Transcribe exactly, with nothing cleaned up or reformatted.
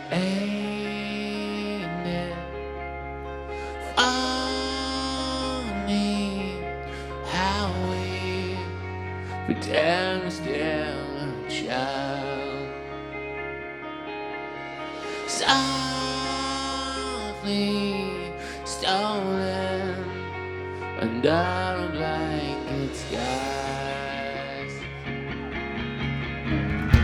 Ain't it funny how we pretend we're still a child? Softly stolen under a